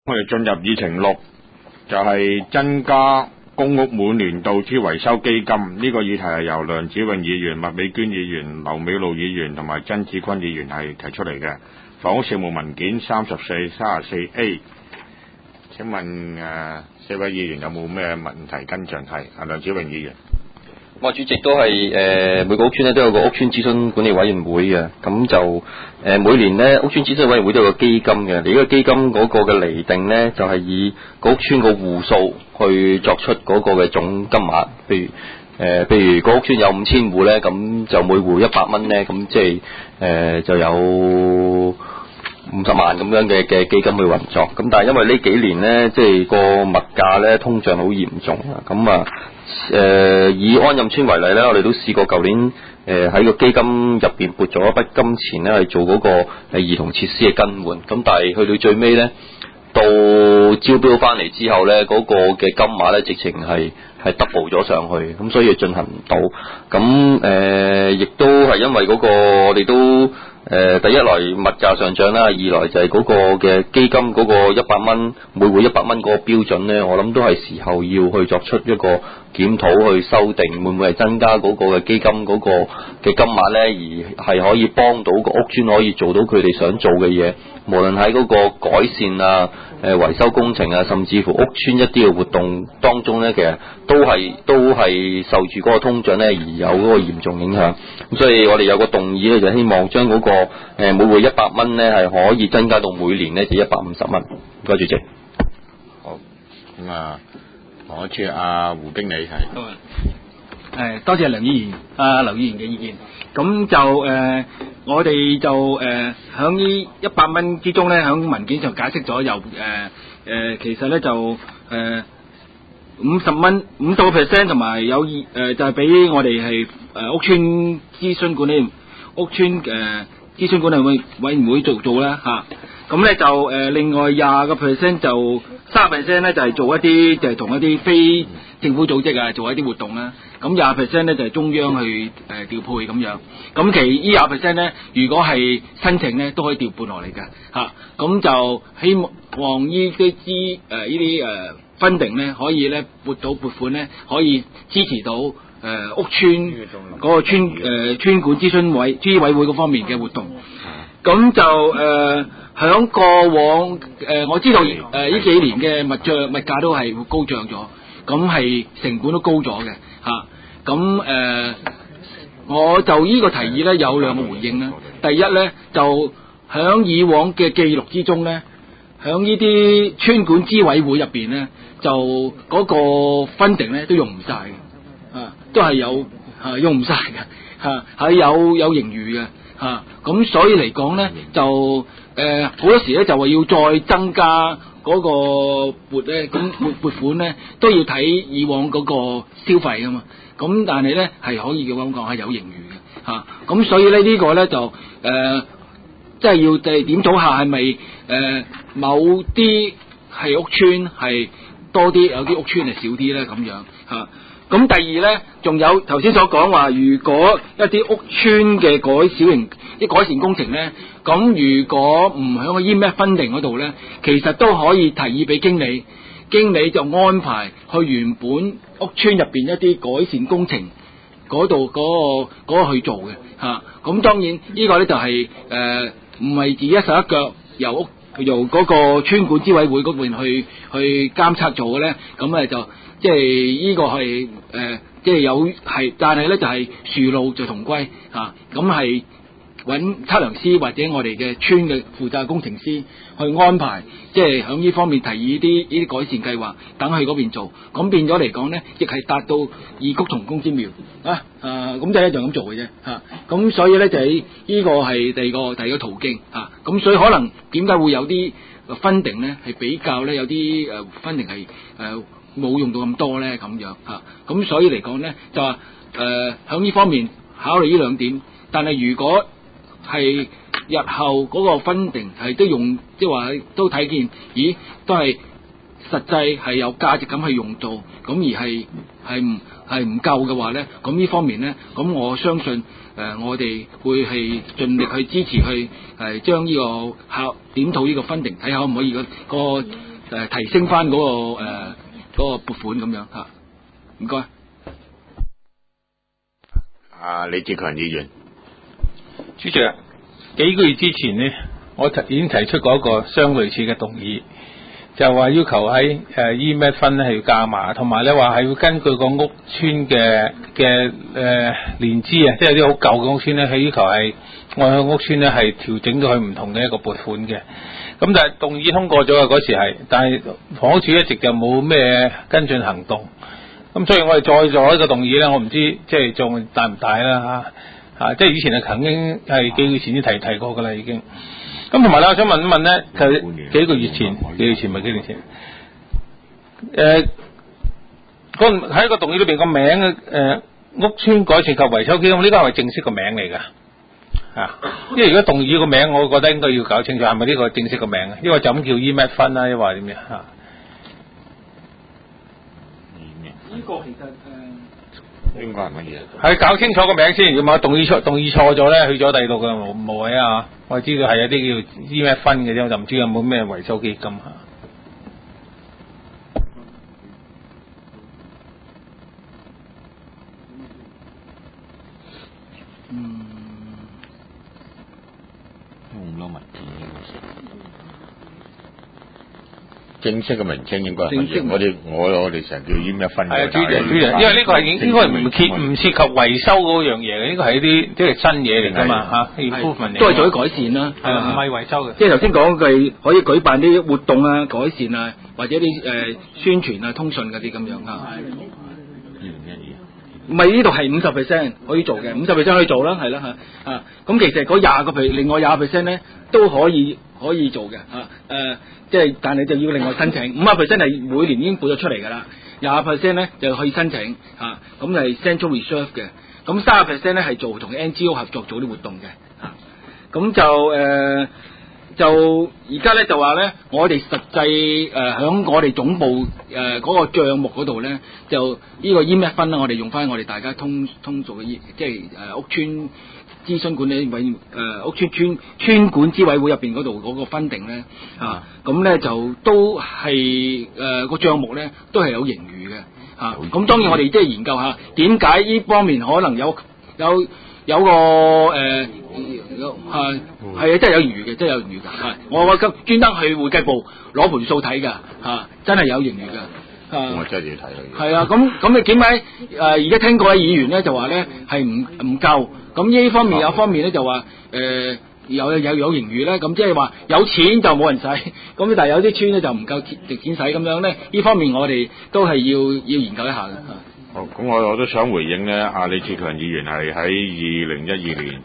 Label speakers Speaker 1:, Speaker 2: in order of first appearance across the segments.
Speaker 1: 我哋進入議程6，就係增加公屋每年度之維修基金。呢個議題係由梁子穎議員、麥美娟議員、劉美露議員同埋曾子坤議員係提出嚟嘅。房屋事務文件34A。請問4位議員有冇咩問題跟進？係梁子穎議員。
Speaker 2: 主席都係每個屋邨咧都有個屋邨諮詢管理委員會嘅，咁就每年咧屋邨諮詢委員會都有個基金嘅。你呢個基金嗰個嘅釐定咧，就係以個屋邨個戶數去作出嗰個嘅總金額。譬如個屋邨有5000戶咧，咁就每戶100蚊咧，咁即係就有50萬咁樣嘅基金去運作。咁但係因為呢幾年咧，即係個物價咧通脹好嚴重啊，咁以安蔭邨為例咧，我哋都試過舊年喺個基金入邊撥咗一筆金錢咧，去做嗰個兒童設施嘅更換。咁但係去到最尾咧，到招標翻嚟之後咧，嗰個嘅金額咧直情係 double 咗上去，咁所以進行唔到。咁亦都係因為嗰個我哋都第一來物價上漲啦，二來就係嗰個嘅基金嗰個100蚊每戶100蚊嗰個標準咧，我諗都係時候要去作出一個檢討去修訂，會唔會係增加嗰個嘅基金嗰個嘅金額咧，而係可以幫到個屋邨可以做到佢哋想做嘅嘢，無論喺嗰個改善啊、維修工程啊，甚至乎屋邨一啲嘅活動當中咧，其實都係受住嗰個通脹咧而有嗰個嚴重影響。咁所以我哋有個動議咧，就希望將嗰個每戶100蚊咧係可以增加到每年咧就150蚊。唔該主席。
Speaker 1: 好，咁我知胡經理係。
Speaker 3: 多謝梁議員劉議員嘅意見。咁就我哋就響呢100蚊之中咧，響文件上解釋咗由其實咧就50蚊50%同埋有就係俾我哋係屋邨諮詢管理諮詢管理委員會做啦嚇。咁咧就另外20% 就30% 咧就係做一啲就係同一啲非政府組織啊做一啲活動啦。咁20% 咧就係中央去調配咁樣。咁其呢20% 咧，如果係申請咧都可以調配落嚟嘅嚇。咁就希望呢啲funding 咧可以咧撥款咧可以支持到屋邨嗰個邨管諮委會嗰方面嘅活動。咁就響過往我知道呢幾年嘅物價都係高漲咗，咁係成本都高咗嘅嚇。咁我就呢個提議咧有兩個回應啦。第一咧就響以往嘅記錄之中咧，響呢啲邨管諮委會入邊咧，就嗰個 funding 咧都用唔晒嘅，都係用唔晒嘅係有盈餘嘅咁所以嚟講咧就好多時咧就話要再增加嗰個撥款咧，都要睇以往嗰個消費啊嘛。咁但係咧係可以咁講係有盈餘嘅咁所以咧呢個咧就即係要點組下係咪某啲係屋邨係多啲，有啲屋邨係少啲咧咁樣咁第二咧，仲有頭先所講話，如果一啲屋邨嘅改善工程咧，咁如果唔喺個 EMF funding 嗰度咧，其實都可以提議俾經理就安排去原本屋邨入邊一啲改善工程嗰度嗰個去做嘅咁當然呢個咧就係唔係自己一手一腳由嗰個邨管諮委會嗰邊去監測做嘅咧，咁咧就即係呢個係即係有係，但係咧就係樹路就同歸咁係揾測量師或者我哋嘅村嘅負責工程師去安排，即係響呢方面提議呢啲改善計劃，等去嗰邊做，咁變咗嚟講咧，亦係達到異曲同工之妙咁就一樣咁做嘅啫咁所以咧就係呢個係第二個途徑咁所以可能點解會有啲funding咧係比較咧有啲funding係冇用到咁多咧咁樣咁所以嚟講咧就話響呢方面考慮呢兩點，但係如果係日後嗰個funding係都用，即係話都睇見，咦都係實際係有價值咁去用到，咁而係唔夠嘅話咧，咁呢方面咧，咁我相信我哋會係盡力去支持去將呢個檢討呢個funding，睇下可唔可以個提升翻嗰個撥款咁樣嚇。唔該。
Speaker 1: 李志強議員，
Speaker 4: 主席，幾個月之前呢，我已經提出過一個相類似嘅動議，就話要求喺EMF 分咧係要加碼，同埋咧話係要根據個屋邨嘅年資啊，即係有啲好舊嘅屋邨咧，係要求係按向屋邨咧係調整到佢唔同嘅一個撥款嘅。咁但係動議通過咗嘅嗰時係，但係房屋署一直就冇咩跟進行動。咁所以我哋再做一個動議咧，我唔知即係仲大唔大啦嚇，即係以前係曾經係幾個月前已經提過㗎啦已經。咁同埋咧，我想問一問咧，就幾個月前唔係幾年前，喺個動議裏邊個名屋邨改善及維修基金，呢個係咪正式個名嚟㗎？因為如果動議個名，我覺得應該要搞清楚係咪呢個正式個名啊？因為就咁叫 EMF 分啦，抑或點樣嚇？呢個其實
Speaker 1: 應該係乜嘢？
Speaker 4: 係搞清楚個名先，如果唔係動議錯咗咧，去咗第二度嘅無謂啊！我知道係有啲叫 EMF 分嘅啫，我就唔知有冇咩維修基金嚇。
Speaker 1: 咁多文件正式嘅名稱應該係乜嘢？我哋成日叫EMF分嘅。
Speaker 4: 係主席，因為呢個係應該唔涉及維修嗰樣嘢嘅，呢個係一啲即係新嘢嚟㗎嘛嚇，
Speaker 3: 都係做啲改善啦，
Speaker 4: 係唔係維修嘅？
Speaker 3: 即係頭先講嘅可以舉辦啲活動啊、改善啊，或者啲宣傳啊、通訊嗰啲咁樣啊。唔係呢度係50%可以做嘅，50%可以做啦，係啦嚇咁其實嗰另外20%咧都可以做嘅即係但係就要另外申請，50% 係每年已經撥咗出嚟㗎啦，20% 咧就可以申請咁係 Central Reserve 嘅，咁30%咧係做同 NGO 合作做啲活動嘅咁就而家咧就話咧，我哋實際響我哋總部嗰個帳目嗰度咧，就呢個 EMF 分啦，我哋用翻我哋大家通俗嘅即係屋邨諮詢管理委屋邨村管支委會入邊嗰度嗰個分定咧咁咧就都係個帳目咧都係有盈餘嘅咁當然我哋即係研究下點解呢方面可能有個係真係有盈餘嘅，真係有盈餘㗎我今專登去會計部攞盤數睇㗎真係有盈餘㗎
Speaker 1: 我真係要睇佢。
Speaker 3: 係啊，咁你點解而家聽各位議員咧就話咧係唔夠？咁呢方面有方面咧就話有盈餘咧，咁即係話有錢就冇人使，咁但係有啲村咧就唔夠錢使咁樣咧，呢方面我哋都係要研究一下嘅。
Speaker 1: 好，咁我都想回應咧，李志強議員係喺2012年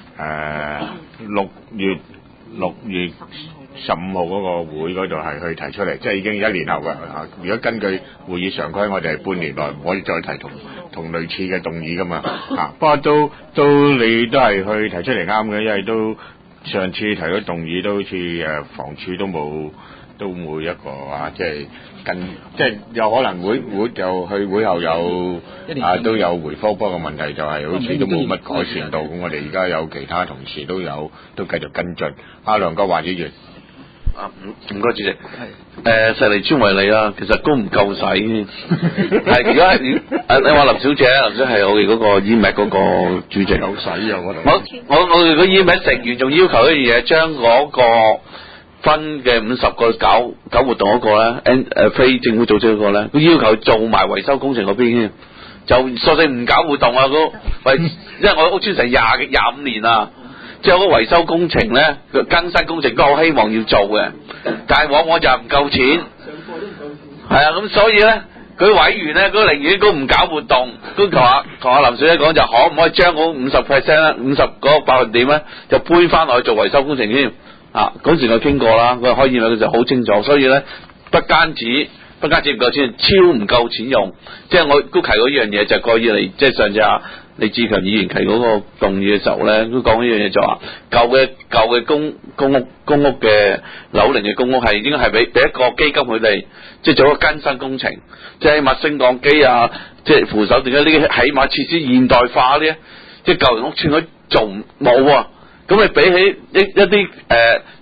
Speaker 1: 6月15號嗰個會嗰度係去提出嚟，即係已經1年後㗎如果根據會議常規，我哋係半年內唔可以再提同類似嘅動議㗎嘛不過都你都係去提出嚟啱嘅，因為都上次提咗動議都好似房署都冇一個即係有可能會就去會後有都有回覆，不過問題就係好似都冇乜改善到，咁我哋而家有其他同事都繼續跟進。梁國華議員。
Speaker 2: 唔該主席。石籬村為例啦，其實都唔夠使。係而家你話林小姐係我哋嗰個 EMF 嗰個主席。
Speaker 1: 夠使啊！
Speaker 2: 我哋個 EMF 成員仲要求一樣嘢，將嗰個分嘅50個搞活動嗰個咧，非政府組織嗰個咧，佢要求做埋維修工程嗰邊，就索性唔搞活動啊！因為我屋邨成25年啦。即係嗰個維修工程咧，更新工程都好希望要做嘅，但係往往就係唔夠錢。係啊，咁所以咧，佢委員咧，寧願都唔搞活動，都同阿林小姐講就可唔可以將嗰50%咧，50嗰個百分點咧，就搬翻落去做維修工程添。嗰時我傾過啦，佢開議會佢就好清楚，所以咧不單止唔夠錢，超唔夠錢用。即係我都提過呢樣嘢，就過以嚟，即係上次李志強議員提嗰個動議嘅時候咧，都講呢樣嘢就話舊嘅公屋嘅樓齡嘅公屋係應該係俾一個基金佢哋，即係做一個更新工程，即係物升降機即係扶手電梯呢啲起碼設施現代化啲，即係舊型屋邨佢做冇咁你比起一啲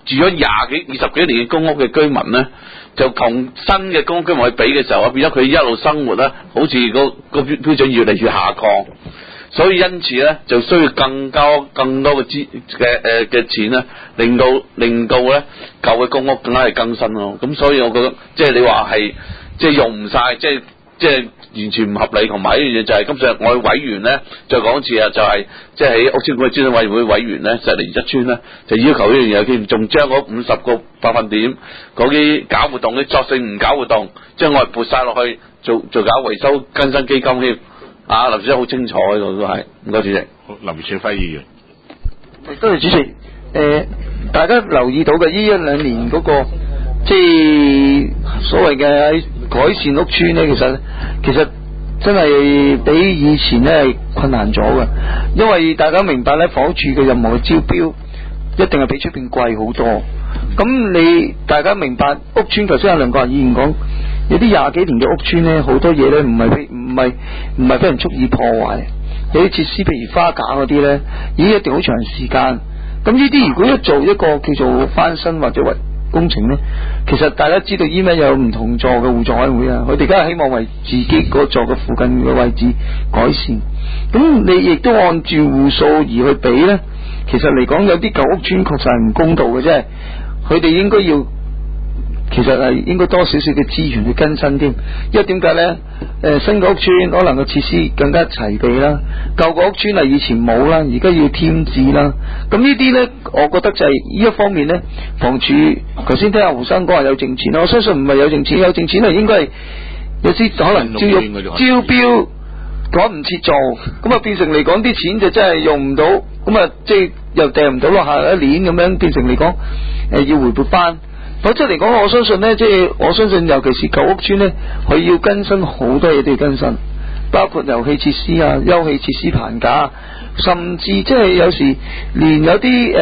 Speaker 5: 住咗20幾年嘅公屋嘅居民咧，就同新嘅公屋居民去比嘅時候，變咗佢一路生活咧，好似個標準越嚟越下降，所以因此咧就需要更多嘅錢咧，令到咧舊嘅公屋更加係更新咯。咁所以我覺得即係你話係即係用唔晒，即係完全唔合理，同埋一樣嘢就係今次我委員咧再講一次啊，就係即係喺屋邨管理專委員會委員咧，石籬一村咧就要求呢樣嘢添，仲將嗰50個百分點嗰啲搞活動啲作性唔搞活動，將我哋撥晒落去做搞維修更新基金添。啊，林小姐好清楚呢度都係，唔該主席。
Speaker 1: 好，林少輝議員。
Speaker 6: 多謝主席。大家留意到嘅呢1-2年嗰個即係所謂嘅改善屋邨咧，其實真係比以前咧係困難咗嘅，因為大家明白咧，房屋署嘅任何招標一定係比出邊貴好多。咁大家明白屋邨，頭先阿梁國雄議員講，有啲20幾年嘅屋邨咧，好多嘢咧唔係俾人蓄意破壞，有啲設施譬如花架嗰啲咧，已經一定好長時間。咁呢啲如果一做一個叫做翻新或者工程咧，其實大家知道依咩有唔同座嘅互助委員會啊，佢哋梗係希望為自己嗰座嘅附近嘅位置改善。咁你亦都按住戶數而去比咧，其實嚟講有啲舊屋邨確實係唔公道嘅啫，佢哋應該其實係應該多少少嘅資源去更新添，因為點解呢？新嘅屋邨可能個設施更加齊備啦，舊個屋邨係以前冇啦，而家要添置啦。咁呢啲呢，我覺得就係呢一方面呢，房署頭先聽阿胡生講話有剩錢，我相信唔係有剩錢，有剩錢係應該係有啲可能招標趕唔切做，咁啊變成嚟講啲錢就真係用唔到，咁啊即係又掟唔到落下一年咁樣，變成嚟講要回撥翻。否則嚟講，我相信呢，我相信尤其是舊屋邨呢，佢要更新好多嘢都要更新，包括遊戲設施啊、休憩設施棚架，甚至即係有時連有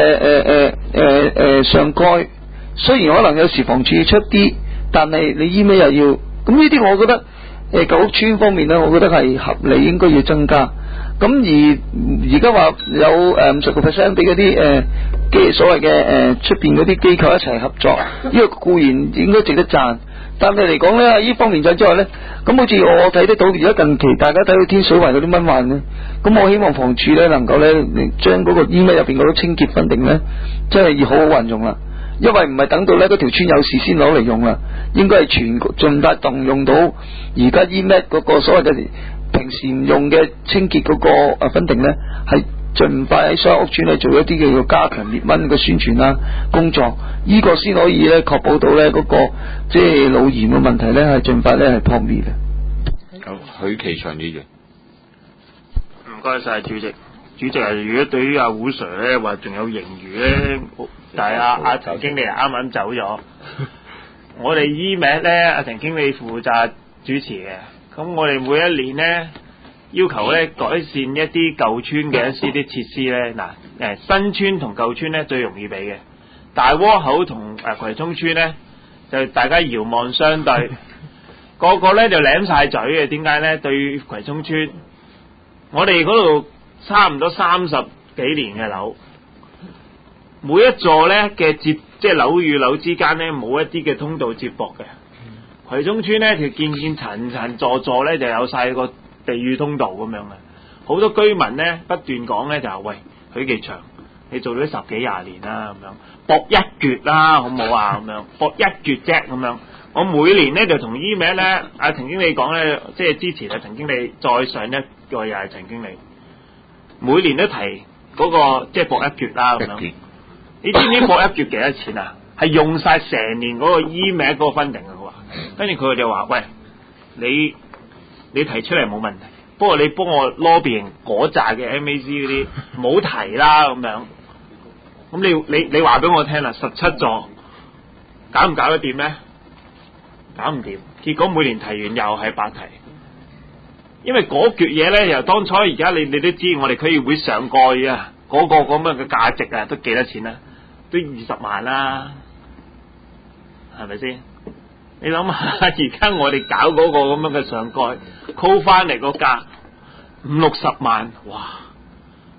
Speaker 6: 啲上蓋，雖然可能有時房署要出啲，但係你依尾又要，咁呢啲我覺得舊屋邨方面呢，我覺得係合理，應該要增加。咁而家話有50% 俾嗰啲所謂嘅出邊嗰啲機構一齊合作，呢個固然應該值得讚，但係嚟講咧，呢方面之外咧，咁好似我睇得到而家近期大家睇到天水圍嗰啲蚊患咧，咁我希望房署咧能夠咧將嗰個 email 入邊嗰啲清潔分定咧，真係要好好運用啦，因為唔係等到咧嗰條村有事先攞嚟用啦，應該係盡快動用到而家 email 嗰個所謂嘅平時唔用嘅清潔嗰個分定咧，係盡快喺所有屋邨咧做一啲叫做加強滅蚊嘅宣傳啦工作，呢個先可以咧確保到咧嗰個即係腦炎嘅問題咧係盡快咧係撲滅嘅。
Speaker 1: 好，許其祥議員。
Speaker 7: 唔該晒主席。主席啊，如果對於阿胡 Sir 咧話仲有盈餘咧，但係阿陳經理啱啱走咗，我哋醫名咧阿陳經理負責主持嘅。咁我哋每一年咧要求咧改善一啲舊村嘅一啲設施咧，新村同舊村咧最容易比嘅，大窩口同葵涌村咧就大家遙望相對，個個咧就舐晒嘴嘅。點解咧？對葵涌村，我哋嗰度差唔多30幾年嘅樓，每一座咧嘅即係樓與樓之間咧冇一啲嘅通道接駁嘅。葵涌村咧，佢層層座座咧就有晒個地獄通道咁樣嘅，好多居民咧不斷講咧就係喂，許其祥，你做咗10幾20年啦咁樣，搏一橛啦好唔好啊咁樣，搏一橛啫咁樣。我每年咧就同醫名咧，阿陳經理講咧，即係之前啊陳經理再上一個又係陳經理，每年都提嗰個即係搏一橛啦咁樣。你知唔知搏一橛幾多錢啊？係用晒成年嗰個醫名嗰個分定啊！佢話，跟住佢就話：喂，你提出嚟冇問題，不過你幫我 lobbying 嗰扎嘅 MAC 嗰啲冇提啦咁樣。咁你話俾我聽啦，17座搞唔搞得掂咧？搞唔掂，結果每年提完又係白提，因為嗰橛嘢咧，由當初而家你都知，我哋區議會上蓋啊，嗰個咁樣嘅價值啊，都幾多錢啊？都20萬啦，係咪先？你諗下，而家我哋搞嗰個咁樣嘅上蓋，call 翻嚟個價50-60萬，哇！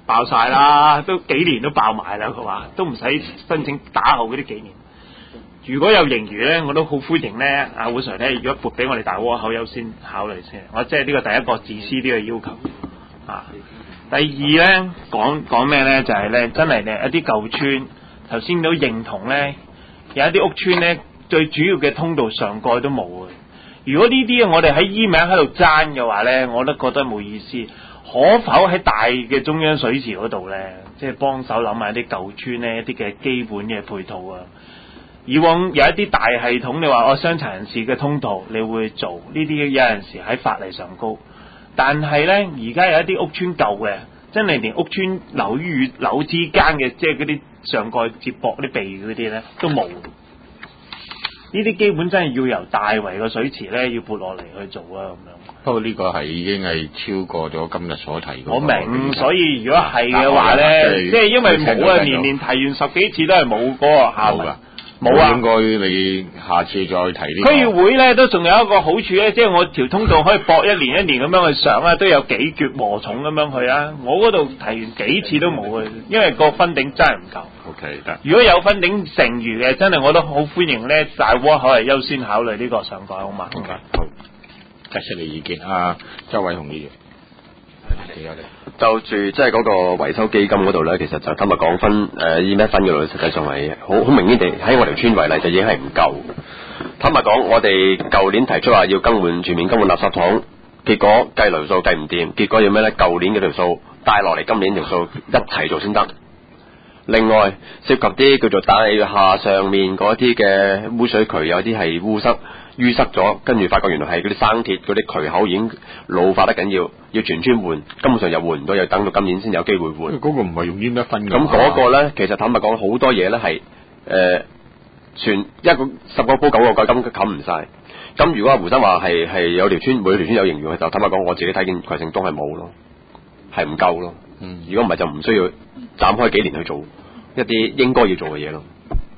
Speaker 7: 爆晒啦，都幾年都爆埋啦。佢話都唔使申請打後嗰啲幾年。如果有盈餘咧，我都好歡迎咧，阿會 Sir 咧，如果撥俾我哋大窩口優先考慮先。我即係呢個第一個自私啲嘅要求啊。第二咧講咩咧，就係咧真係咧一啲舊村，頭先都認同咧，有一啲屋村咧最主要嘅通道上蓋都冇嘅。如果呢啲我哋喺醫名喺度爭嘅話咧，我都覺得冇意思。可否喺大嘅中央水池嗰度咧，即係幫手諗下啲舊村咧一啲嘅基本嘅配套啊？以往有一啲大系統，你話傷殘人士嘅通道，你會做呢啲有陣時喺法例上高，但係咧而家有一啲屋村舊嘅，真係連屋村樓與樓之間嘅即係嗰啲上蓋接駁啲壁嗰啲咧都冇。呢啲基本真係要由大圍個水池咧要撥落嚟去做啊咁樣。
Speaker 1: 不過呢個係已經係超過咗今日所提嗰個。
Speaker 7: 我明，所以如果係嘅話咧，即係因為冇啊，年年提完10幾次都係冇嗰個效果。冇啊！
Speaker 1: 應該你下次再提呢個。
Speaker 7: 區議會咧都仲有一個好處咧，即係我條通道可以駁一年咁樣去上啊，都有幾橛禾蟲咁樣去啊。我嗰度提完幾次都冇啊，因為個分頂真係唔夠。
Speaker 1: OK 得。
Speaker 7: 如果有分頂剩餘嘅，真係我都好歡迎咧，大窩口係優先考慮呢個上蓋好嘛？
Speaker 1: OK 好，提出你意見啊，周偉雄議員。
Speaker 2: 就住即係嗰個維修基金嗰度咧，其實就今日講分EMF分嗰度，實際上係好明顯地喺我條村為例就已經係唔夠。坦白講，我哋舊年提出話要全面更換垃圾桶，結果計條數計唔掂，結果要咩咧？舊年嗰條數帶落嚟，今年條數一齊做先得。另外涉及啲叫做大廈上面嗰啲嘅污水渠，有啲係淤塞咗，跟住發覺原來係嗰啲生鐵嗰啲渠口已經老化得緊要全村換，根本上又換唔到，又等到今年先有機會換。
Speaker 1: 嗰個唔係用EMF分㗎。
Speaker 2: 咁嗰個咧，其實坦白講，好多嘢咧係全一個10個煲9個蓋根冚唔晒。咁如果阿胡生話係有條村每條村有盈餘，就坦白講，我自己睇見葵盛東係冇咯，係唔夠咯。如果唔係就唔需要斬開幾年去做一啲應該要做嘅嘢咯。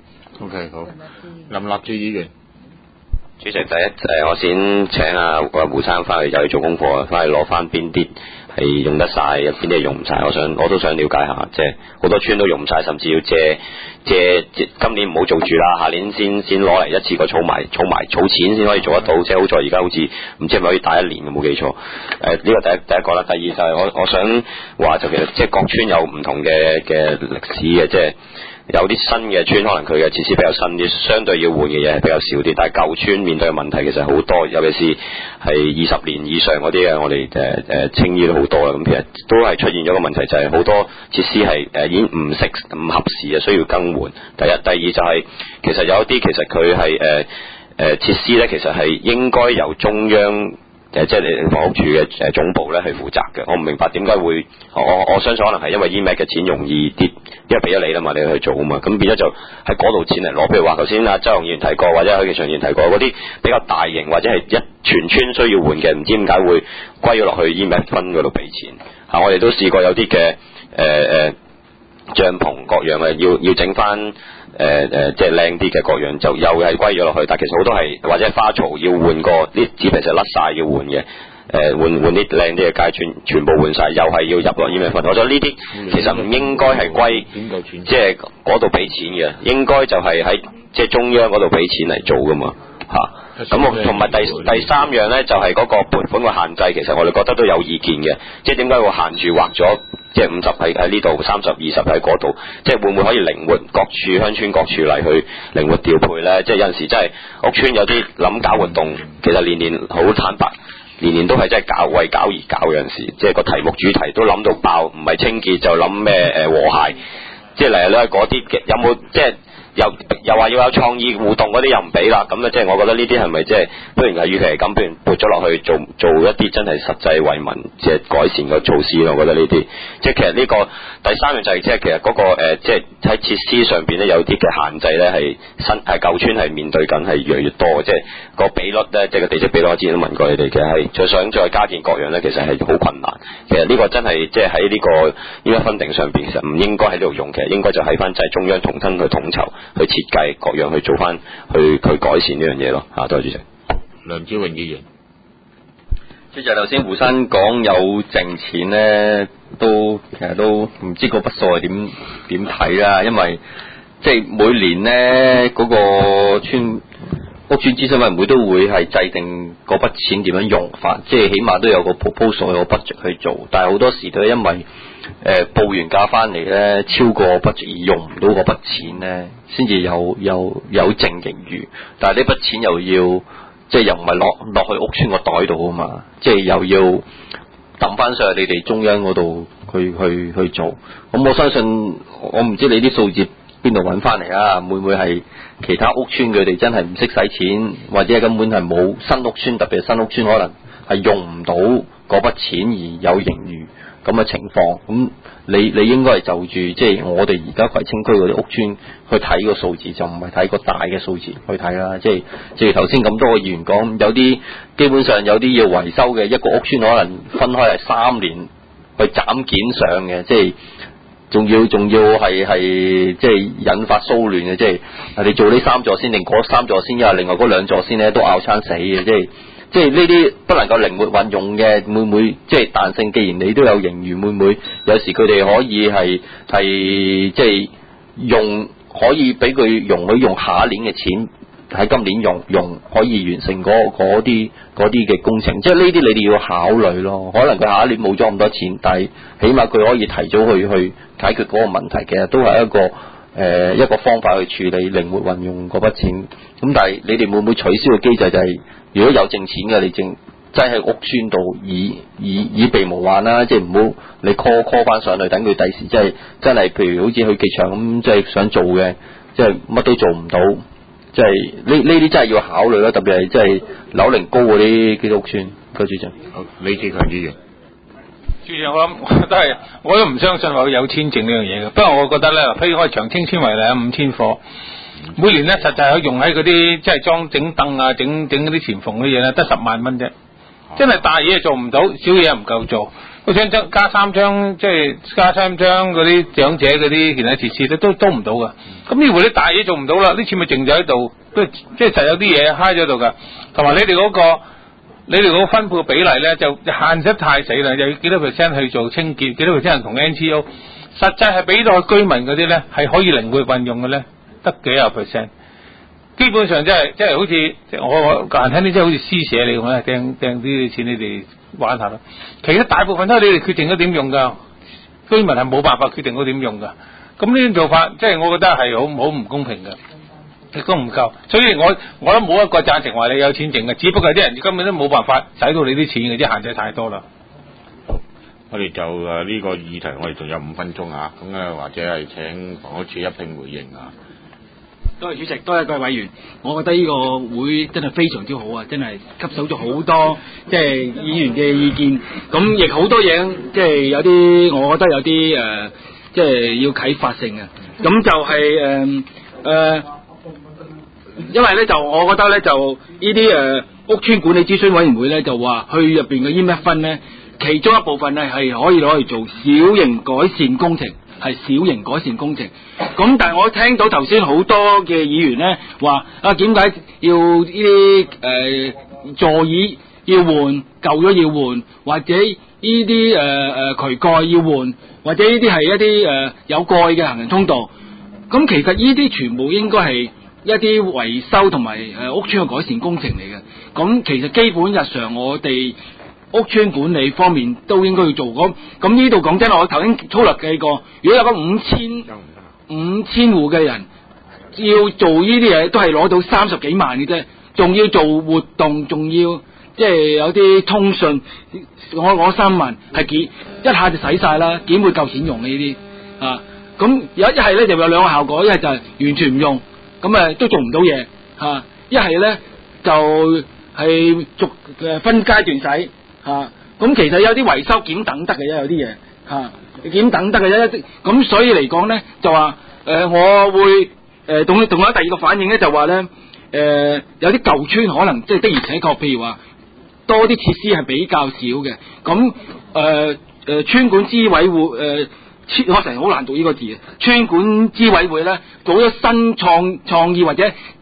Speaker 1: OK 好，林立志議員。
Speaker 8: 主席，第一我先請阿胡生翻去就去做功課，翻去攞翻邊啲係用得晒，有邊啲係用唔晒。我都想了解下，即係好多村都用唔晒，甚至要借今年唔好做住啦，下年先攞嚟一次過儲錢先可以做得到。即係好在而家好似唔知係咪可以打1年嘅，冇記錯。呢個第一個啦，第二就係我想話就其實即係各村有唔同嘅歷史嘅，即係。有啲新嘅村可能佢嘅設施比較新啲，相對要換嘅嘢係比較少啲，但係舊村面對嘅問題其實好多，尤其是係20年以上嗰啲嘅，我哋青衣都好多啦。咁其實都係出現咗個問題，就係好多設施係已經唔合時啊，需要更換。第一，第二就係其實有一啲其實佢係設施咧，其實係應該由中央。即係你房屋署嘅總部咧係負責嘅，我唔明白點解會，我相信可能係因為 EMF 嘅錢容易啲，因為俾咗你啦嘛，你去做啊嘛，咁變咗就喺嗰度錢嚟攞。譬如話頭先阿周雄議員提過，或者許記祥議員提過嗰啲比較大型或者係全村需要換嘅，唔知點解會歸咗落去 EMF 分嗰度俾錢嚇。我哋都試過有啲嘅帳篷各樣嘅要整翻。即係靚啲嘅各樣就又係歸咗落去，但其實好多係或者花槽要換過啲紙皮就甩晒要換嘅，換啲靚啲嘅街磚全部換晒，又係要入落 EMF 分。我覺得呢啲其實唔應該係歸即係嗰度俾錢嘅，應該就係喺即係中央嗰度俾錢嚟做噶嘛嚇。咁同埋第三樣咧就係嗰個撥款嘅限制，其實我哋覺得都有意見嘅，即係點解會限住劃咗？即係50喺呢度，30、20喺嗰度，即係會唔會可以靈活各處鄉村各處嚟去靈活調配咧？即係有陣時真係屋村有啲諗搞活動，其實年好坦白，年都係真係為搞而搞。有陣時即係個題目主題都諗到爆，唔係清潔就諗咩和諧，即係嚟咧嗰啲有冇即係？又話要有創意互動嗰啲又唔俾啦，咁咧即係我覺得呢啲係咪即係不如係與其係咁，不如撥咗落去做一啲真係實際為民即係改善嘅措施咯。我覺得呢啲即係其實呢個第三樣就係即係其實嗰個即係喺設施上邊咧有啲嘅限制咧係舊村係面對緊係越嚟越多，即係個比率咧即係個地積比率，我之前都問過你哋嘅係再想再加建各樣咧，其實係好困難。其實呢個真係即係喺呢個EMF分定上邊，其實唔應該喺呢度用，其實應該就喺翻就係中央同親去統籌。去設計各樣去做翻，去改善呢樣嘢咯嚇。多謝主席。
Speaker 1: 梁子榮議員，
Speaker 2: 主席頭先胡生講有剩錢咧， 其實都唔知嗰筆數係點睇啦，因為即係每年咧嗰個屋邨諮詢委員會都會係制定嗰筆錢點樣用法，即係起碼都有個 proposal 有個 budget 去做，但係好多時都係因為報完價翻嚟咧超過 budget 而用唔到嗰筆錢咧，先至有淨盈餘，但係呢筆錢又要即係又唔係落去屋邨個袋度啊嘛，即係又要抌翻上去你哋中央嗰度去做，咁我相信我唔知你啲數字邊度揾翻嚟啊？會唔會係其他屋邨佢哋真係唔識使錢，或者根本係冇新屋邨，特別係新屋邨可能係用唔到嗰筆錢而有盈餘咁嘅情況？咁你應該係就住即係我哋而家葵青區嗰啲屋邨去睇個數字，就唔係睇個大嘅數字去睇啦。即係正如頭先咁多個議員講，有啲基本上有啲要維修嘅一個屋邨，可能分開係3年去斬件上嘅，即係。仲要係即係引發騷亂嘅，即係你做呢3座先定嗰3座先，因為另外嗰2座先咧都拗餐死嘅，即係呢啲不能夠靈活運用嘅，會唔會即係彈性？既然你都有盈餘，會唔會有時佢哋可以係即係用可以俾佢容許用下一年嘅錢喺今年用可以完成嗰啲嘅工程，即係呢啲你哋要考慮咯。可能佢下一年冇咗咁多錢，但係起碼佢可以提早去解決嗰個問題，其實都係一個方法去處理靈活運用嗰筆錢。咁但係你哋會唔會取消個機制？就係如果有剩錢嘅，你真喺屋邨度以備無患啦，即係唔好你 call 翻上去，等佢第時即係真係譬如好似去機場咁，即係想做嘅，即係乜都做唔到。即係呢啲真係要考慮啦，特別係即係樓齡高嗰啲屋邨。個主席，
Speaker 1: 好，李志強議員。
Speaker 4: 主席，我都唔相信話有簽證呢樣嘢嘅。不過我覺得咧，譬如我長青邨為例5000貨，每年咧實際係用喺嗰啲即係裝整凳啊、整嗰啲前縫嘅嘢咧，得10萬蚊啫。真係大嘢做唔到，小嘢唔夠做。我想加3張，即係加3張嗰啲長者嗰啲其他設施都唔到噶。咁呢回啲大嘢做唔到啦，啲錢咪剩咗喺度，即係實有啲嘢揩咗喺度噶。同埋你哋嗰個分配比例咧，就限制太死啦，又要幾多 percent 去做清潔，幾多 percent 同 NGO， 實際係俾到居民嗰啲咧係可以靈活運用嘅咧，得幾廿 percent。基本上即係好似我個人聽啲，即係好似施捨你咁啊，掟啲錢你哋玩下咯。其實大部分都係你哋決定咗點用噶，居民係冇辦法決定咗點用噶。咁呢種做法，即係我覺得係好唔公平噶，亦都唔夠。所以我都冇一個贊成話你有錢剩嘅，只不過啲人根本都冇辦法使到你啲錢嘅，即係限制太多啦。
Speaker 1: 我哋就呢個議題，我哋仲有5分鐘啊，咁或者係請房屋署一併回應啊。
Speaker 3: 多謝主席，多謝各位委員。我覺得呢個會真係非常之好啊！真係吸收咗好多即係議員嘅意見，咁亦好多嘢，即係有啲我覺得有啲即係要啟發性嘅。咁就係因為咧就我覺得咧就呢啲屋邨管理諮詢委員會咧就話去入邊嘅 EMF 分咧，其中一部分咧係可以攞嚟做小型改善工程。係小型改善工程，咁但係我聽到頭先好多嘅議員咧話點解要呢啲座椅要換，舊咗要換，或者呢啲渠蓋要換，或者呢啲係一啲有蓋嘅行人通道，咁其實呢啲全部應該係一啲維修同埋屋邨嘅改善工程嚟嘅，咁其實基本日常我哋屋邨管理方面都應該要做。咁呢度講真，我頭先粗略計過，如果有個5000戶嘅人要做呢啲嘢，都係攞到30幾萬嘅啫，仲要做活動，仲要即係有啲通訊，我攞3萬係一下就使晒啦，點會夠錢用呢啲啊？咁一係咧就有兩個效果，一係就係完全唔用，咁都做唔到嘢嚇；一係咧就係分階段使。咁其實有啲維修檢等得嘅啫，有啲嘢檢等得嘅啫。咁所以嚟講咧，就話我會仲有第二個反應咧，就話咧有啲舊村可能即係的而且確，譬如話多啲設施係比較少嘅。咁村管諮委會我成日好難讀呢個字，村管諮委會咧做咗新創意或者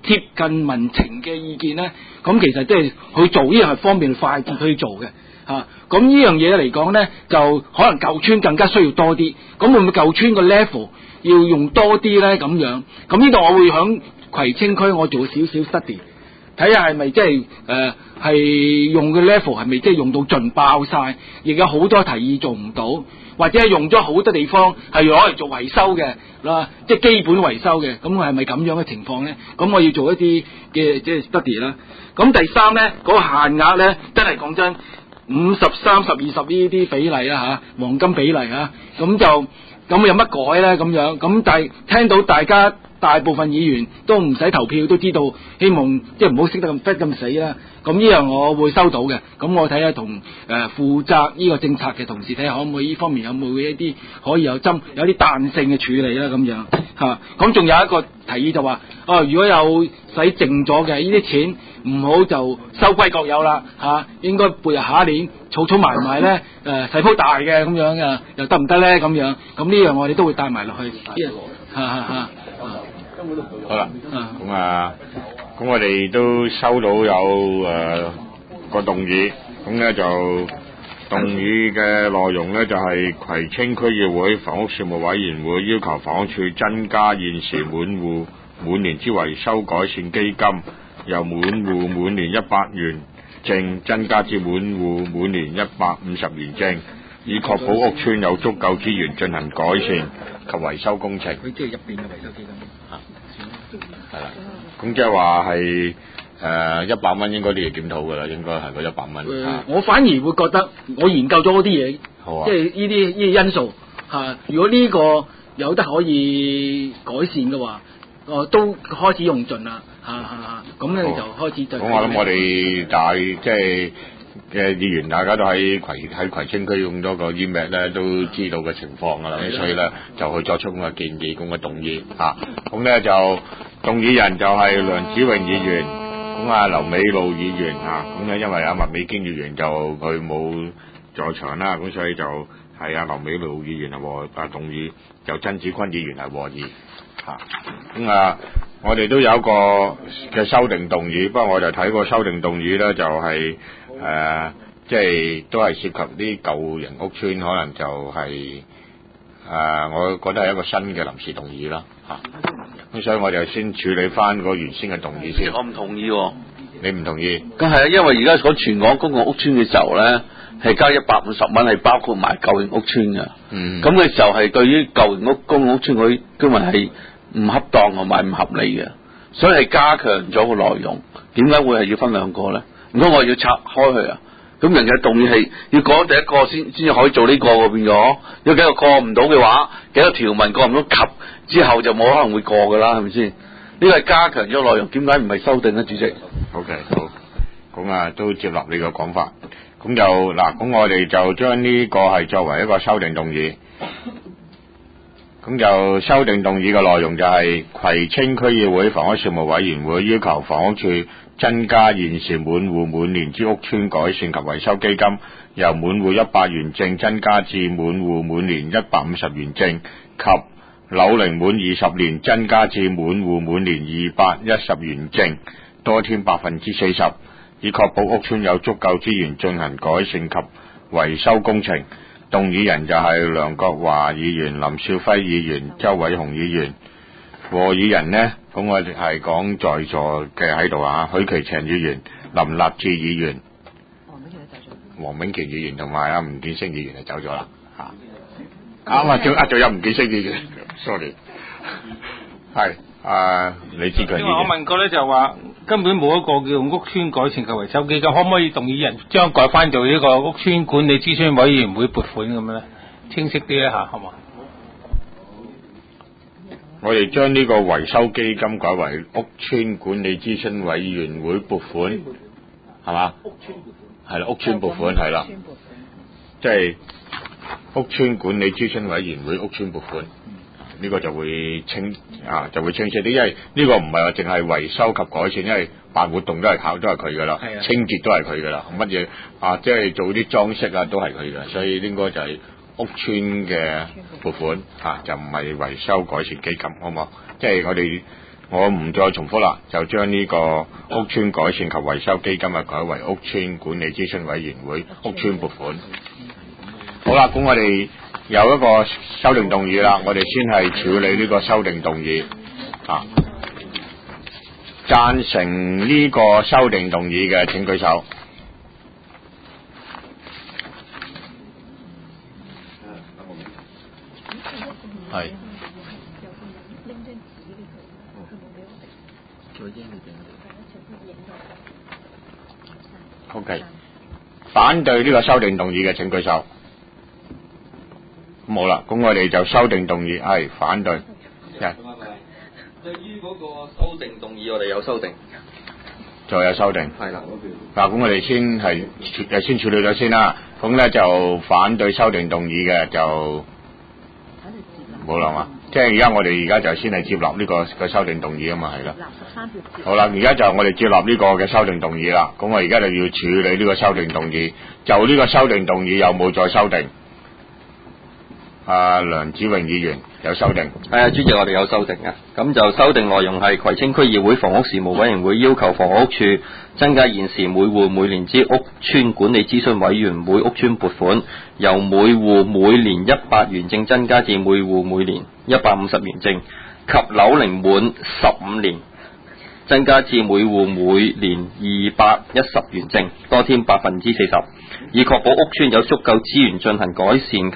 Speaker 3: 貼近民情嘅意見咧，咁其實即係去做呢樣係方便快捷去做嘅嚇。咁呢樣嘢嚟講咧，就可能舊村更加需要多啲。咁會唔會舊村個 level 要用多啲咧？咁樣咁呢度我會響葵青區我做少少 study。睇下係咪即係係用嘅 level 係咪即係用到盡爆晒，亦有好多提議做唔到，或者係用咗好多地方係攞嚟做維修嘅啦，即係基本維修嘅，咁係咪咁樣嘅情況咧？咁我要做一啲嘅即係 study 啦。咁第三咧，嗰個限額咧，真係講真，50、30、20呢啲比例啦嚇，黃金比例啊，咁有乜改咧？咁樣咁但係聽到大家大部分議員都唔使投票都知道，希望即係唔好識得咁死啦。咁呢樣我會收到嘅。咁我睇下同負責呢個政策嘅同事睇下可唔可以呢方面有冇一啲可以有啲彈性嘅處理啦咁樣嚇。咁仲有一個提議就話，如果有使剩咗嘅呢啲錢，唔好就收歸國有啦嚇，應該撥入下一年儲埋咧使鋪大嘅咁樣啊，又得唔得咧咁樣？咁呢樣我哋都會帶埋落去。
Speaker 1: 好啦，咁我哋都收到有個動議，咁咧就動議嘅內容咧就係葵青區議會房屋事務委員會要求房屋署增加現時滿戶每年之維修改善基金，由滿戶每年100元正增加至滿戶每年150元正，以確保屋邨有足夠資源進行改善及維修工程。
Speaker 3: 佢即係入邊嘅維修基金。
Speaker 1: 係啦，咁即係話係100蚊應該都要檢討㗎啦，應該係嗰100蚊。
Speaker 3: 我反而會覺得我研究咗嗰啲嘢，即係呢啲因素嚇。如果呢個有得可以改善嘅話，都開始用盡啦咁咧就開始就。咁
Speaker 1: 我諗我哋即係嘅議員，大家都喺葵青區用咗個 email 咧，都知道嘅情況㗎啦，所以咧就去作出咁嘅建議，咁嘅動議嚇。咁咧就動議人就係梁子穎議員，咁劉美露議員嚇，咁咧因為麥美娟議員就佢冇在場啦，咁所以就係劉美露議員動議，就曾子坤議員係和議嚇。咁我哋都有一個嘅修訂動議，不過我就睇過修訂動議咧，就係即係都係涉及啲舊型屋邨，可能就係我覺得係一個新嘅臨時動議啦嚇。咁所以我就先處理翻個原先嘅動議先。
Speaker 5: 我唔同意喎。
Speaker 1: 你唔同意？
Speaker 5: 咁係啊，因為而家講全港公共屋邨嘅時候咧，係加150蚊，係包括埋舊型屋邨嘅。咁嘅時候係對於舊型公共屋邨嗰啲居民係唔恰當同埋唔合理嘅，所以係加強咗個內容。點解會係要分兩個咧？唔通我要拆開佢啊？咁人嘅動議係要過第一個先至可以做呢個喎，變咗有幾個過唔到嘅話，幾個條文過唔到及之後就冇可能會過㗎啦，係咪先？呢個係加強咗內容，點解唔係修訂咧，主席
Speaker 1: ？OK， 好，咁都接納你個講法。咁就咁我哋就將呢個係作為一個修訂動議。咁就修訂動議嘅內容就係葵青區議會房屋事務委員會要求房屋署增加現時滿戶每年之屋邨改善及維修基金，由滿戶100元正增加至滿戶每年150元正，及樓齡滿20年增加至滿戶每年210元正，多添40%，以確保屋邨有足夠資源進行改善及維修工程。動議人就係梁國華議員、林少輝議員、周偉雄議員。和議人呢，咁我哋係講在座嘅喺度許其祥議員、林立志議員、黃炳權議員同埋吳建升議員就走咗啦仲有吳建升議員，sorry， 係李志強議員。
Speaker 4: 因為我問過咧，就話根本冇一個叫屋邨改善及維修基金，可唔可以動議人將改翻做呢個屋邨管理諮詢委員會撥款咁樣咧？清晰啲咧嚇，好嘛？
Speaker 1: 我哋將呢個維修基金改為屋邨管理諮詢委員會撥款，係嘛？係啦，屋邨撥款係啦，即係屋邨管理諮詢委員會屋邨撥款。呢個就會清晰啲，因為呢個唔係話淨係維修及改善，因為辦活動都係佢噶啦，清潔都係佢噶啦，乜嘢即係做啲裝飾都係佢嘅，所以應該就係屋邨嘅撥款就唔係維修改善基金，好唔好？即係我哋我唔再重複啦，就將呢個屋邨改善及維修基金改為屋邨管理諮詢委員會屋邨撥款。好啦，咁我哋有一個修訂動議啦，我哋先係處理呢個修訂動議啊。贊成呢個修訂動議嘅請舉手。係。OK， 反對呢個修訂動議嘅請舉手。冇啦，咁我哋就修訂動議係反對。
Speaker 2: 對於嗰個修訂動議，我哋有修訂，
Speaker 1: 再有修訂。
Speaker 2: 係啦。
Speaker 1: 嗱，咁我哋先處理咗先啦。咁咧就反對修訂動議嘅就冇啦嘛。即係我哋而家就先係接納呢個修訂動議啊嘛，係啦。好啦，而家就我哋接納呢個嘅修訂動議啦。咁我而家就要處理呢個修訂動議。就呢個修訂動議有冇再修訂？梁子榮議員有修訂。
Speaker 2: 係啊，主席，我哋有修訂嘅。咁就修訂內容係葵青區議會房屋事務委員會要求房屋處增加現時每戶每年之屋邨管理諮詢委員會屋邨撥款，由每戶每年100元正增加至每戶每年150元正，及樓齡滿15年增加至每戶每年210元正，多添40%，以確保屋邨有足夠資源進行改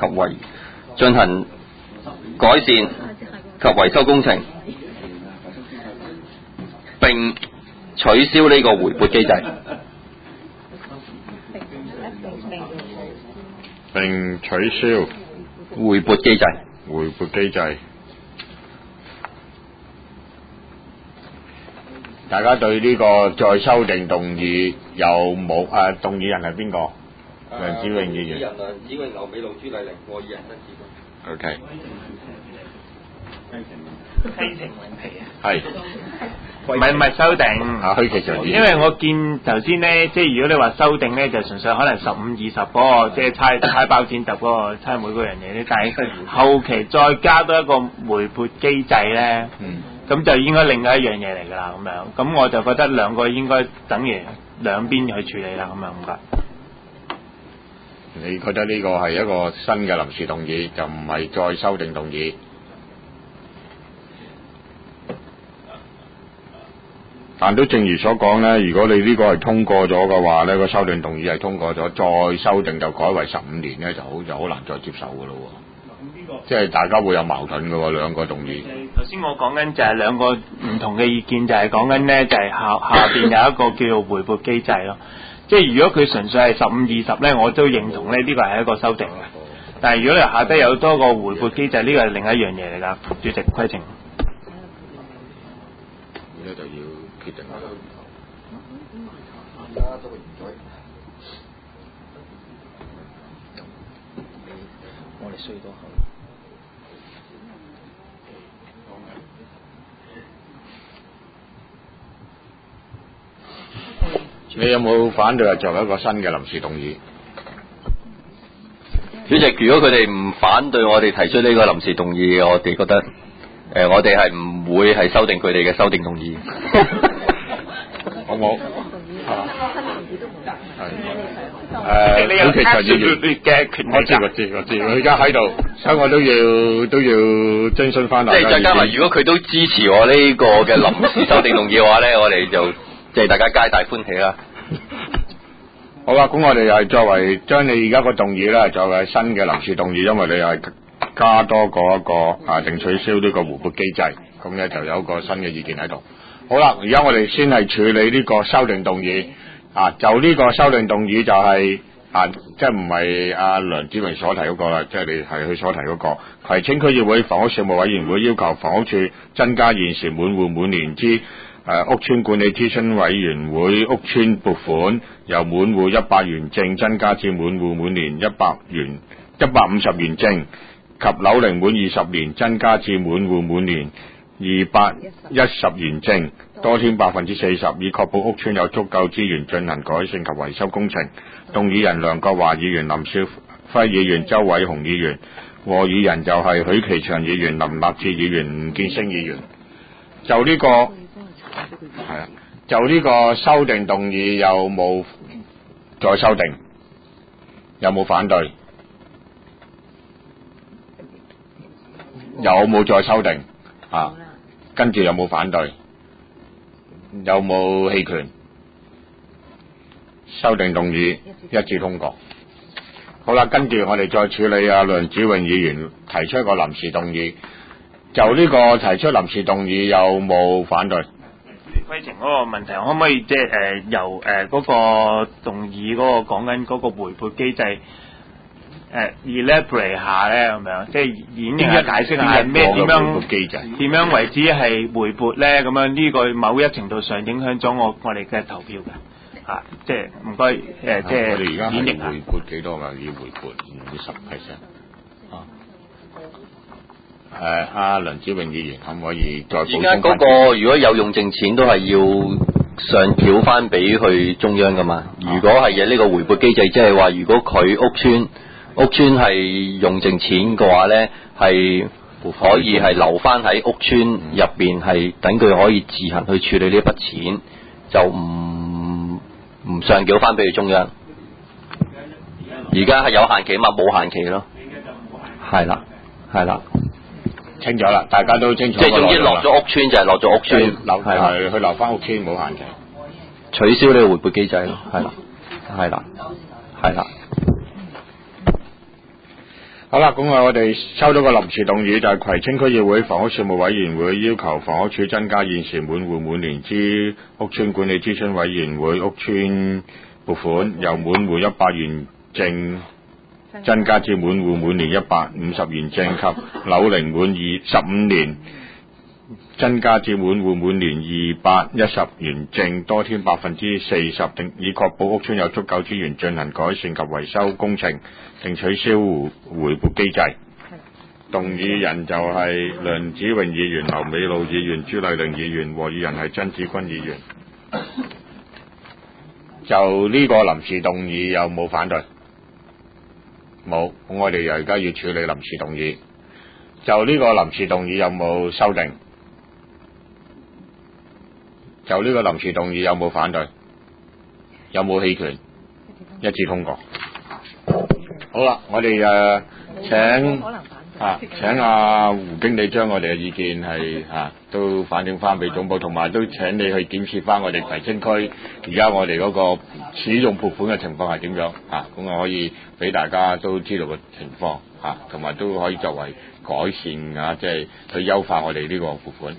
Speaker 2: 善及維修工程，並取消呢個回撥機制。
Speaker 1: 並取消
Speaker 2: 回撥機制。
Speaker 1: 回撥機制。大家對呢個再修訂動議有冇？動議人係邊個？梁子榮議員。
Speaker 2: 梁子榮、劉美露、朱麗玲，我議人曾志軍。
Speaker 1: OK。
Speaker 7: 規程問題啊。
Speaker 1: 係。
Speaker 7: 唔係修訂。
Speaker 1: 虛期長
Speaker 7: 因為我見頭先咧，即係如果你話修訂咧，就純粹可能15、20嗰個，即係猜包剪揼嗰個猜每個人嘢咧。但係後期再加多一個回撥機制咧，咁就應該另外一樣嘢嚟㗎啦。咁樣，咁我就覺得兩個應該等於兩邊去處理啦。咁樣唔該。
Speaker 1: 你覺得呢個係一個新嘅臨時動議，就唔係再修訂動議？但都正如所講呢，如果你呢個係通過咗嘅話呢，個修訂動議係通過咗，再修訂就改為15年呢，就好難再接受㗎咯喎。即係大家會有矛盾㗎喎，兩個動議。
Speaker 7: 頭先我講緊就係兩個唔同嘅意見，就係講緊呢，就係下邊有一個叫做回撥機制咯。即係如果佢純粹係15、20呢，我都認同呢，呢個係一個修訂嘅。但係如果你下低有多個回撥機制，呢個係另一樣嘢嚟㗎。主席規程。
Speaker 1: 而家就要決定啦。
Speaker 3: 我哋衰多口。
Speaker 1: 你有冇反對作為一個新嘅臨時動議？
Speaker 2: 主席，如果佢哋唔反對我哋提出呢個臨時動議，我哋覺得我哋係唔會係修訂佢哋嘅修訂動議。
Speaker 1: 好冇？
Speaker 7: 你有
Speaker 1: cash
Speaker 7: 嘅權利㗎。
Speaker 1: 我知，佢而家喺度，所以我都要徵詢翻大家。
Speaker 2: 即係再加埋，如果佢都支持我呢個嘅臨時修訂動議嘅話咧，我哋就即係大家皆大歡喜啦。
Speaker 1: 好啦，咁我哋又係作為將你而家個動議咧，作為新嘅臨時動議，因為你係加多嗰一個定取消呢個回撥機制，咁咧就有一個新嘅意見喺度。好啦，而家我哋先係處理呢個修訂動議。就呢個修訂動議就係即係唔係梁子榮所提嗰個啦，即係你係佢所提嗰個。葵青區議會房屋事務委員會要求房屋處增加現時每戶每年之屋邨管理諮詢委員會屋邨撥款，由每戶100元正增加至每戶每年150元正，及樓齡滿20年增加至每戶每年210元正，多添40%，以確保屋邨有足夠資源進行改善及維修工程。動議人梁國華議員、林少輝議員、周偉雄議員，和議人就係許其祥議員、林立志議員、吳建升議員。 就呢、個係啊，就呢個修訂動議有冇再修訂？有冇反對？有冇再修訂？啊，跟住有冇反對？有冇棄權？修訂動議一致通過。好啦，跟住我哋再處理梁子穎議員提出一個臨時動議，就呢個提出臨時動議有冇反對？
Speaker 7: 規程嗰個問題，可唔可以即係由嗰個動議嗰個講緊嗰個回撥機制elaborate 下咧咁樣，即係演繹下解釋下係咩點樣
Speaker 1: 機制？
Speaker 7: 點樣為之係回撥咧？咁樣呢個某一程度上影響咗我哋嘅投票嘅。即係唔該即係
Speaker 1: 我哋而家
Speaker 7: 演繹
Speaker 1: 係回撥幾多㗎？要回撥唔止10%。梁子穎議員可唔可以再補充翻？
Speaker 2: 而家嗰個如果有用剩錢都係要上繳翻俾去中央噶嘛。如果係呢個回撥機制，即係話如果佢屋邨係用剩錢嘅話咧，係可以係留翻喺屋邨入邊，係等佢可以自行去處理呢一筆錢，就唔上繳翻俾佢中央。而家係有限期嘛，冇限期咯。係啦。
Speaker 1: 清咗啦，大家都清楚。
Speaker 2: 即係總之落咗屋邨就係落咗屋邨，
Speaker 1: 係佢留翻屋邨冇限期，
Speaker 2: 取消呢個回撥機制咯，係啦。
Speaker 1: 好啦，咁我哋收到個臨時動議，就係葵青區議會房屋事務委員會要求房屋署增加現時每戶每年之屋邨管理諮詢委員會屋邨撥款，由每戶100元正增加至每戶每年150元正及樓齡滿15年增加至每戶每年210元正，多添40%，以確保屋邨有足夠資源進行改善及維修工程，並取消回撥機制。動議人就係梁子穎議員、劉美露議員、朱麗玲議員，和議人係曾子坤議員。就呢個臨時動議有冇反對？冇，咁我哋而家要處理臨時動議。就呢個臨時動議有冇修訂？就呢個臨時動議有冇反對？有冇棄權？一致通過。好啦，我哋請胡經理將我哋嘅意見係都反映翻俾總部，同埋都請你去檢視翻我哋葵青區而家我哋嗰個使用撥款嘅情況係點樣咁我可以俾大家都知道嘅情況同埋都可以作為改善即係去優化我哋呢個撥款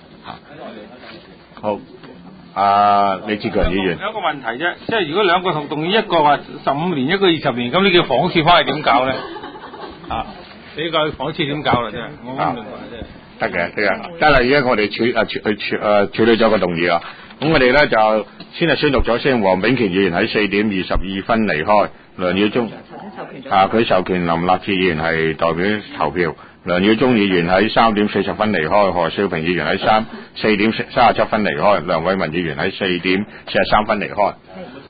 Speaker 1: 好。李志強議員
Speaker 4: 有一個問題啫，即係如果兩個同動議，一個話15年，一個20年，咁呢叫房屋署翻去點搞咧？呢個房屋署點搞啦？真係我唔明白真係。
Speaker 1: 得啦，而家我哋處理咗個動議啦。咁我哋咧就先係宣讀咗先。黃炳權議員喺4點22分離開，梁耀忠佢授權林立志議員係代表投票。梁耀忠議員喺3點40分離開，何少平議員喺4點37分離開，梁偉文議員喺4點43分離開。